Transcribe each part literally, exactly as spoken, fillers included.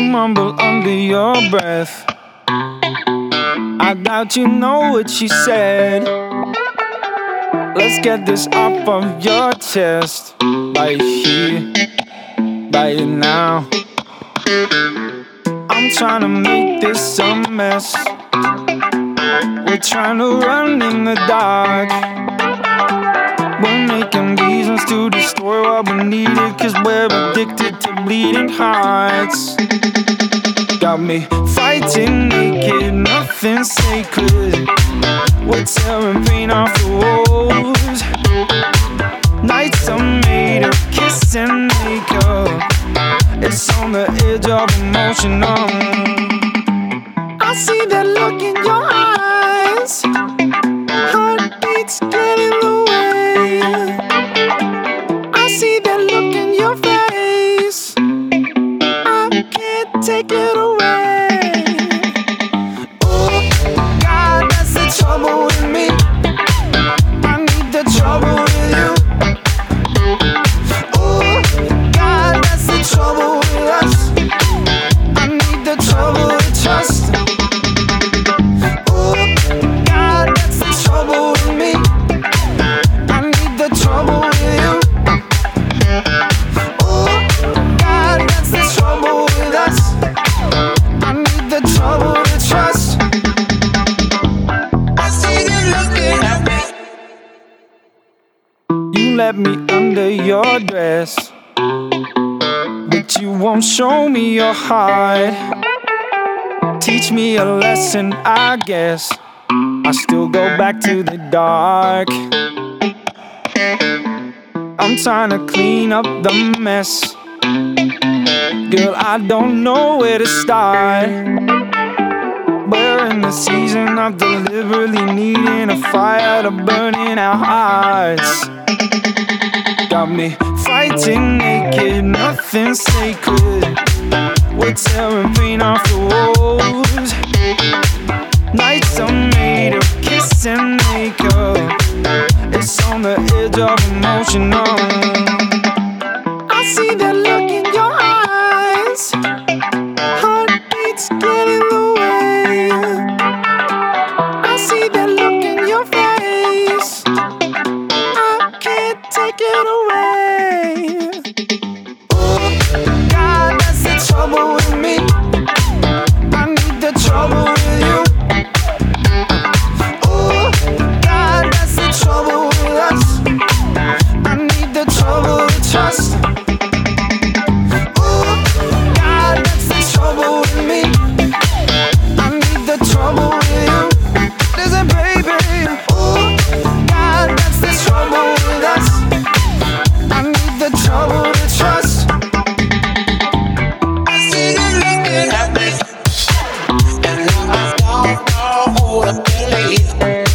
mumble under your breath. I doubt you know what she said. Let's get this off of your chest. Right here, right now. I'm trying to make this a mess. We're trying to run in the dark. We're making reasons to destroy what we needed, 'cause we're addicted to bleeding hearts. Got me fighting naked, nothing sacred. We're tearing paint off the walls. Nights are made of kiss and makeup. It's on the edge of emotion. I see that look in your eyes. Heartbeats get in the way. I see that look in your face. I can't take it away. Oh God, that's the trouble with me. I need the trouble with you. Oh God, that's the trouble with us. I need the trouble to trust. Oh God, that's the trouble with me. I need the trouble with you. Oh God, that's the trouble with us. I need the trouble to trust. I see you looking at me. You let me under your dress, but you won't show me your heart. Teach me a lesson, I guess. I still go back to the dark. I'm trying to clean up the mess. Girl, I don't know where to start. We're in the season of deliberately needing a fire to burn in our hearts. Got me fighting naked, nothing sacred. We're tearing paint off the walls. Nights are made of kiss and makeup. It's on the edge of emotion. I see that look in your eyes. Heartbeats get in the way. I see that look in your face. I can't take it away. Oh God, that's the trouble with me. I need the trouble with you. Oh God, that's the trouble with us. I need the trouble to trust. Oh God, that's the trouble with me. I need the trouble with you. Listen, baby. Oh God, that's the trouble with us. I need the trouble to trust. I see you looking at me, and now I don't know who to believe.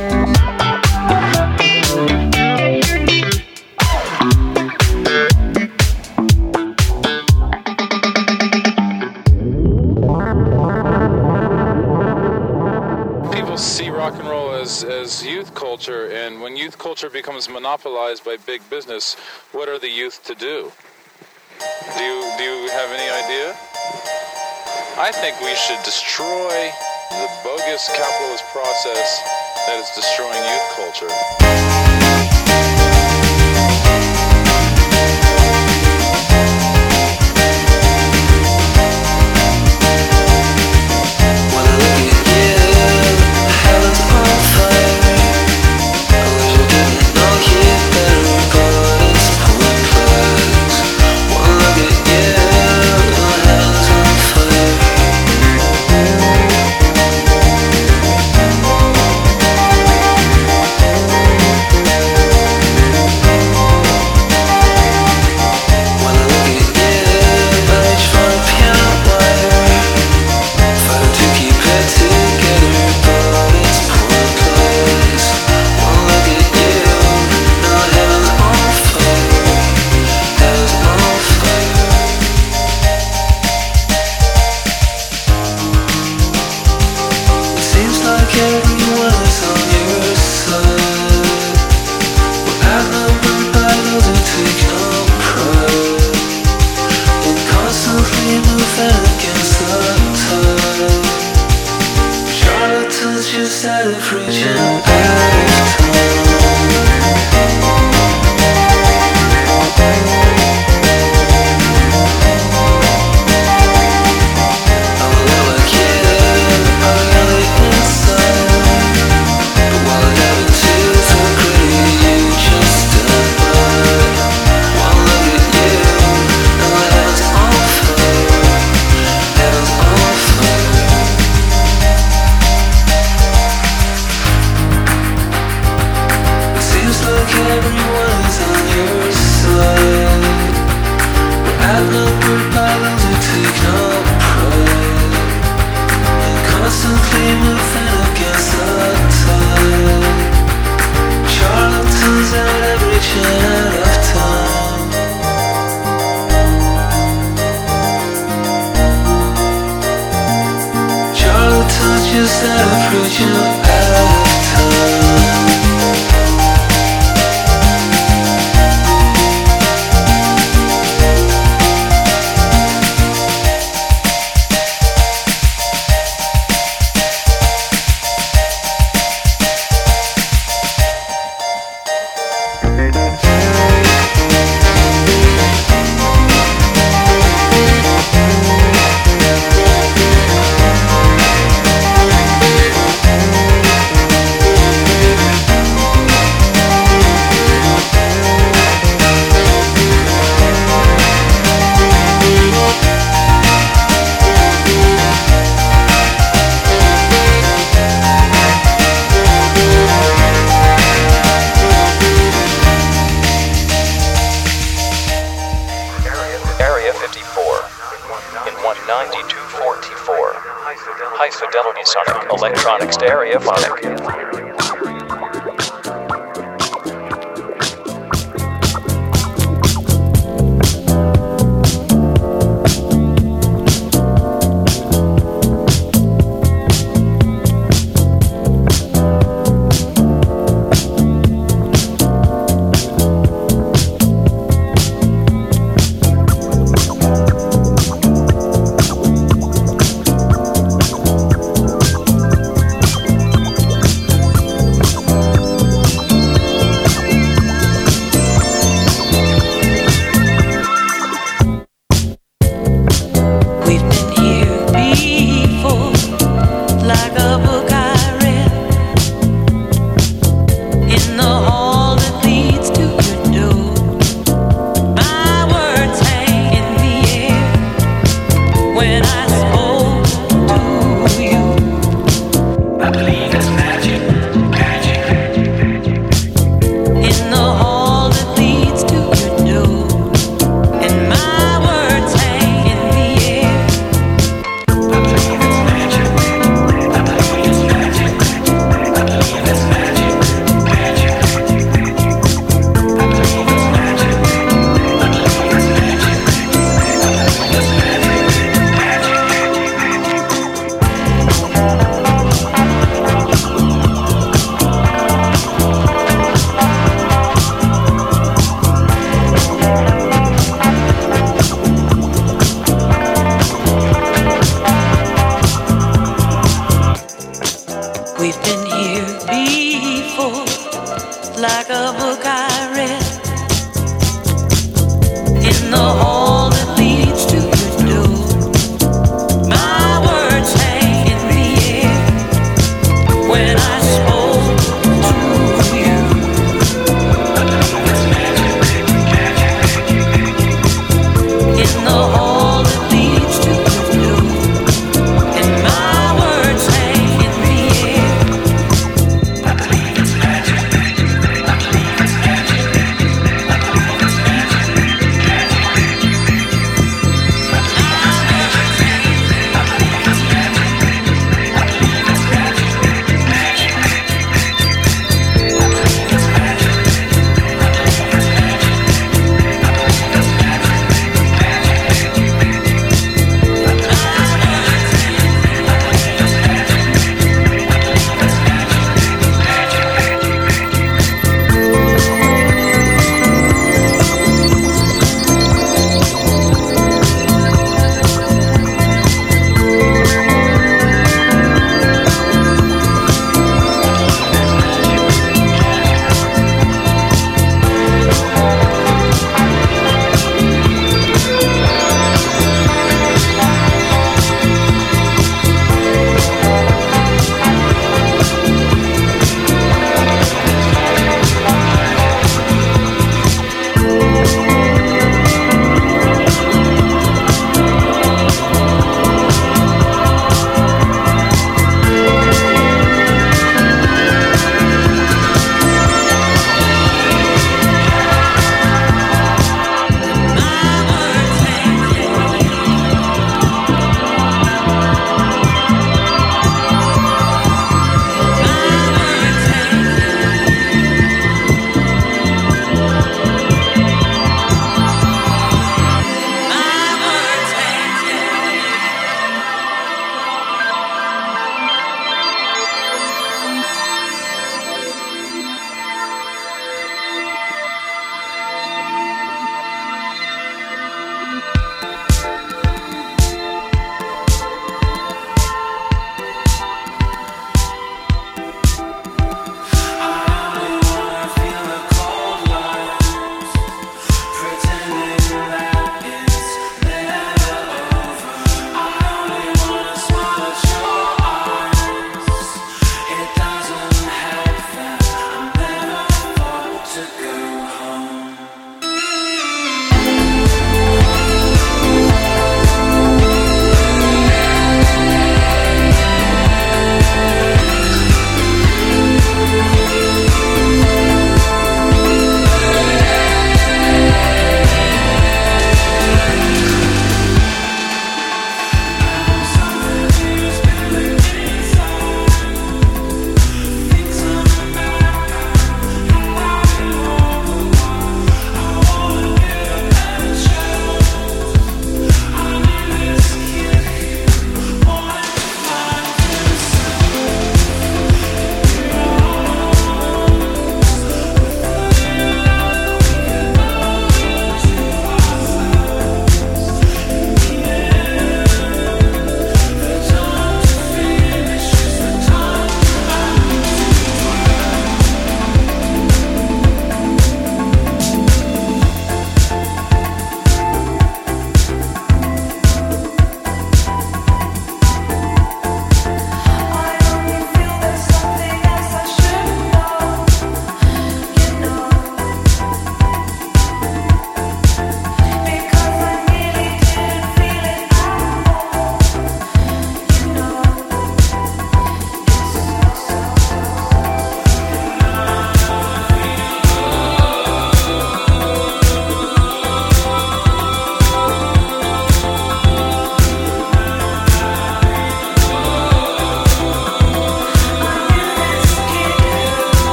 People see rock and roll as, as youth culture, and when youth culture becomes monopolized by big business, what are the youth to do? Do you, do you have any idea? I think we should destroy the bogus capitalist process that is destroying youth culture. Against the just that approach you out of time. High fidelity sonic electronic stereophonic.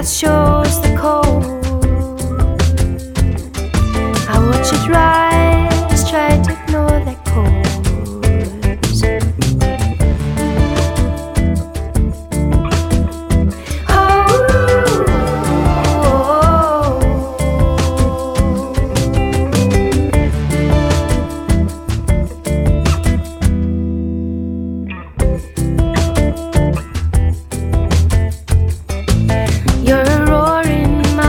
that shows the cold. I watch it rise, try to ignore that cold. You're a roar in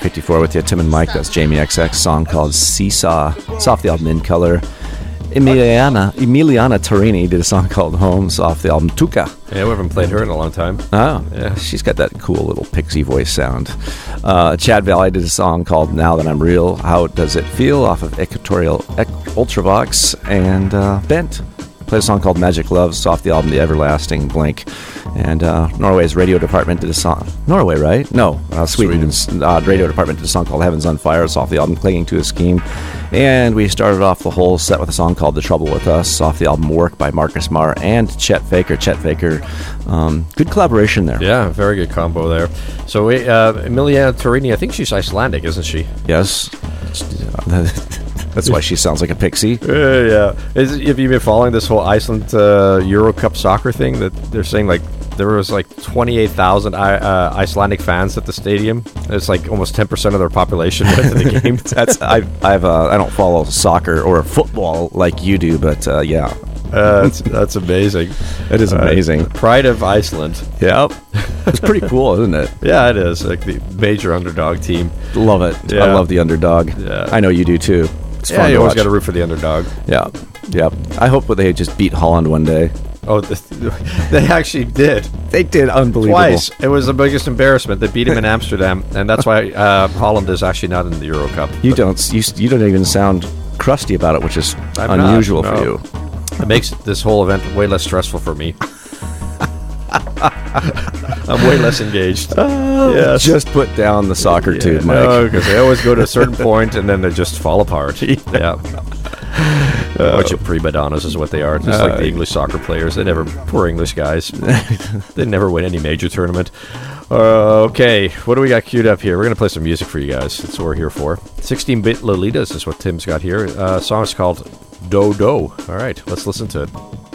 fifty-four with you, Tim and Mike. That's Jamie X X, song called Seesaw. It's off the album In Color. Emiliana Emiliana Torini did a song called Homes off the album Tuca. Yeah, we haven't played her in a long time. Oh, yeah. She's got that cool little pixie voice sound. Uh, Chad Valley did a song called Now That I'm Real, How Does It Feel off of Equatorial Ec- Ultravox. And uh, Bent played a song called Magic Loves off the album The Everlasting Blink. And uh, Norway's radio department did a song. Norway, right? No, uh, Sweden's uh, radio department did a song called Heavens on Fire. It's off the album Clinging to a Scheme. And we started off the whole set with a song called The Trouble With Us off the album Work by Marcus Marr and Chet Faker. Chet Faker, um, good collaboration there. Yeah, very good combo there. So we, uh, Emilia Torini, I think she's Icelandic, isn't she? Yes. That's why she sounds like a pixie. Uh, yeah. Is, have you been following this whole Iceland uh, Euro Cup soccer thing? That they're saying like there was like twenty-eight thousand uh, Icelandic fans at the stadium. It's like almost ten percent of their population went to the game. That's I've, I've uh, I don't follow soccer or football like you do, but uh, yeah, uh, that's, that's amazing. It is amazing. Uh, pride of Iceland. Yep, it's pretty cool, isn't it? Yeah, it is. Like the major underdog team. Love it. Yeah. I love the underdog. Yeah. I know you do too. It's yeah, fun you to always watch. got to root for the underdog. Yeah, yeah. I hope that they just beat Holland one day. Oh, the, they actually did. They did unbelievable. Twice. It was the biggest embarrassment. They beat him in Amsterdam, and that's why uh, Holland is actually not in the Euro Cup. You don't. You, you don't even sound crusty about it, which is I'm unusual not, for no. you. It makes this whole event way less stressful for me. I'm way less engaged. Uh, yes. Just put down the soccer yeah, tube, Mike. No, because they always go to a certain point and then they just fall apart. Yeah. Uh, a bunch of prima donnas is what they are, just uh, like the English soccer players. They never, poor English guys, they never win any major tournament. Uh, okay, what do we got queued up here? We're going to play some music for you guys. That's what we're here for. sixteen-bit Lolitas is what Tim's got here. Uh, song's called Do Do. All right, let's listen to it.